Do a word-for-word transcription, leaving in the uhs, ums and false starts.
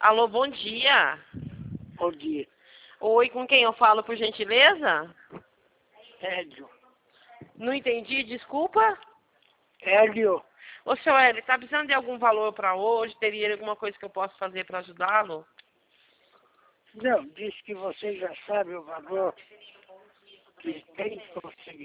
Alô, bom dia. Bom dia. Oi, com quem eu falo, por gentileza? Hélio. Não entendi, desculpa. Hélio. Ô, seu Hélio, tá precisando de algum valor para hoje? Teria alguma coisa que eu possa fazer para ajudá-lo? Não, disse que você já sabe o valor que tem que conseguir.